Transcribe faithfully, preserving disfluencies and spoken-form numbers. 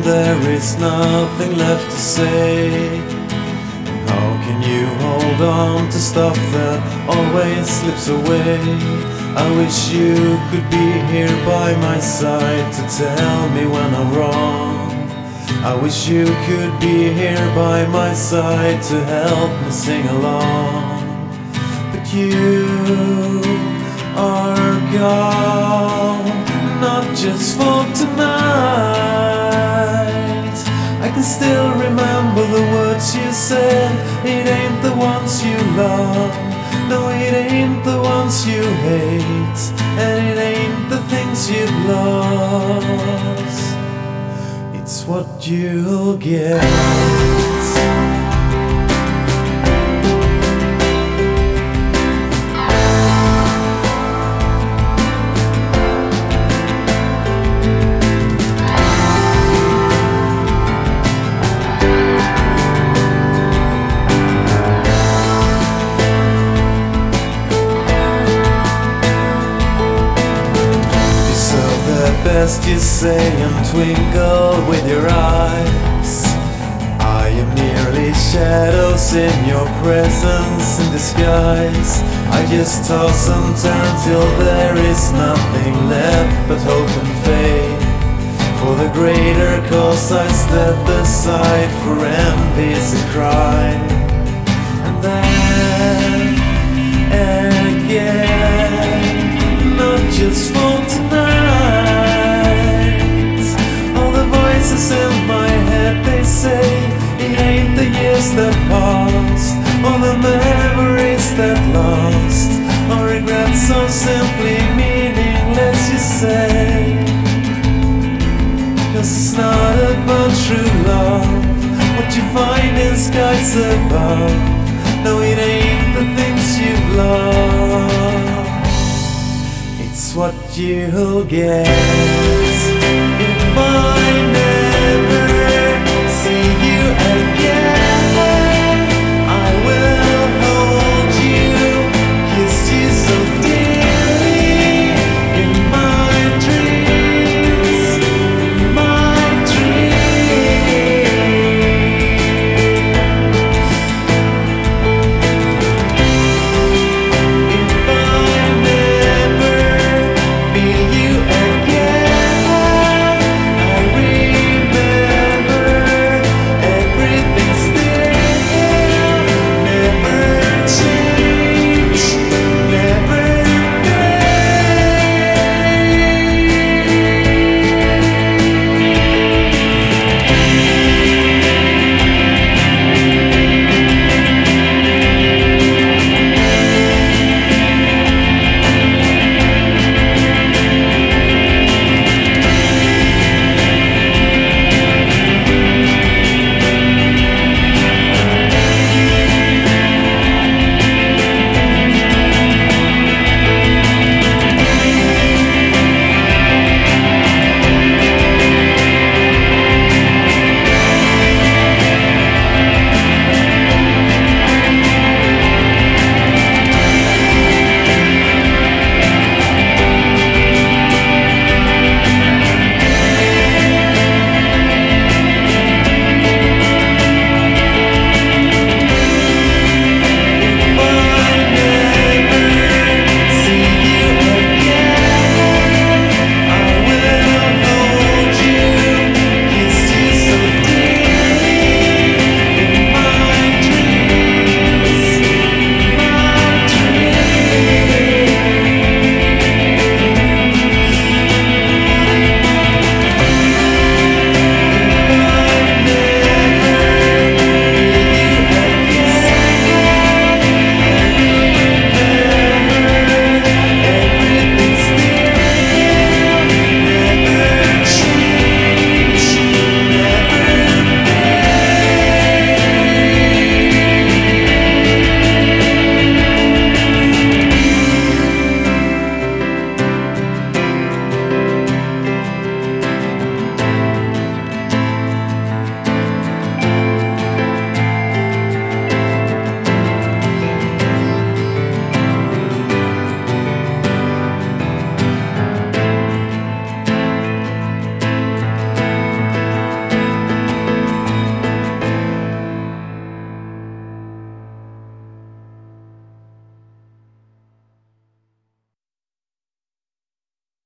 there is nothing left to say. How can you hold on to stuff that always slips away? I wish you could be here by my side to tell me when I'm wrong. I wish you could be here by my side to help me sing along. But you are gone, not just for tonight. I can still remember the words you said. It ain't the ones you love, no, it ain't the ones you hate, and it ain't the things you've lost. It's what you'll get. Best you say and twinkle with your eyes. I am merely shadows in your presence in disguise. I just toss and turn till there is nothing left but hope and faith. For the greater cause I step aside for envy's and cry. And then again, not just for tonight. In my head they say it ain't the years that passed, or the memories that lost, or regrets so simply meaningless, you say. Cause it's not about true love, what you find in skies above. No, it ain't the things you've lost, it's what you'll get. If I never see you again,